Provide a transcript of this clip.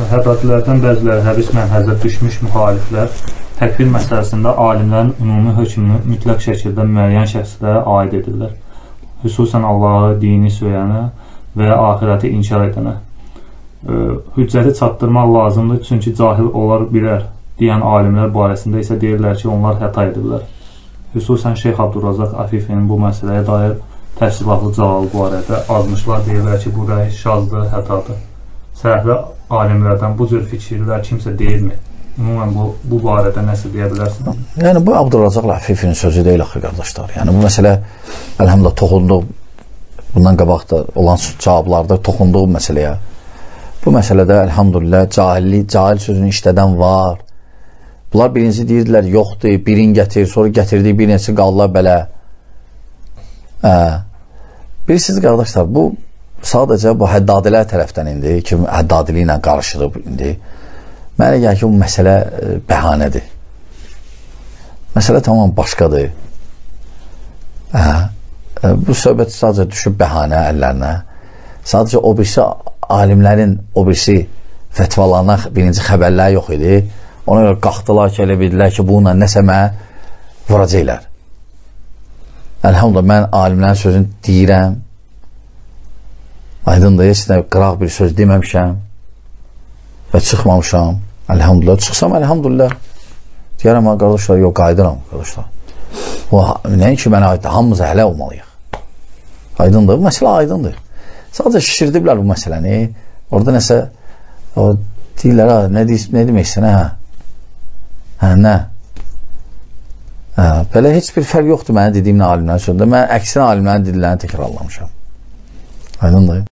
Həddadilərdən bəziləri həbs mənhəzə düşmüş müxaliflər təkfir məsələsində alimlərin ümumi hökmünü mütləq şəkildə müəyyən şəxslərə aid edirlər. Xüsusən Allahı, dini söyləyənə və ya ahirəti inkar edənə. Hüccəti çatdırmaq lazımdır, çünki cahil olar bilər deyən alimlər barəsində isə deyirlər ki, onlar xəta edirlər. Xüsusən Şeyx Abdurrazaq Afifinin bu məsələyə dair təfsilatlı cavabı barədə azmışlar, deyirlər ki, bu rəy şazdır, xətadır. Səhvli alimlərdən bu cür fikirlər kimsə deyilmi? Ümumən bu barədə nəsə deyə bilərsiniz? Yəni, bu Abdurrazaq Afifinin sözü deyil axı, qardaşlar. Yəni, bu məsələ, əlhamdülillah, toxunduq, bundan qabaqda olan cavablarda toxunduğu məsələyə. Bu məsələdə, əlhamdülillah, cahil sözünü işlədən var. Bunlar birinci deyirdilər, yoxdur, birini gətir, sonra gətirdiyi bir neçə qaldılar belə. Bilirsiniz, qardaşlar, bu sadəcə bu həddadilər tərəfdən indi, ki, həddadili ilə qarışırıb indi. Mənə gəlir ki, bu məsələ bəhanədir. Məsələ tamam başqadır. Bu söhbət sadəcə düşüb bəhanə əllərinə. Sadəcə o birisi alimlərin o birisi fətvalarına birinci xəbərlər yox idi. Ona görə qalxdılar ki, elə bildilər ki, bununla nəsə mənə vuracaqlar. Əlhamdülillah, mən alimlərin sözünü deyirəm. Aydındır, heç də qıraq bir söz deməmişəm və çıxmamışam. Əlhamdülillah, çıxsam əlhamdülillah. Deyərəm, qardaşlar, yox, qaydıram, qardaşlar. Nəinki mənə aiddir, hamımıza hələ olmalıyıq. Aydındır, bu məsələ aydındır. Sadəcə şişirdiblər bu məsələni. Orada nəsə, deyirlər, nə demək istəyən, nə? Belə heç bir fərq yoxdur mənə dediyimlə alimlərin sözündə. Mən əksinə alimlərin dediklərini təkrarlamışam. Aydındır.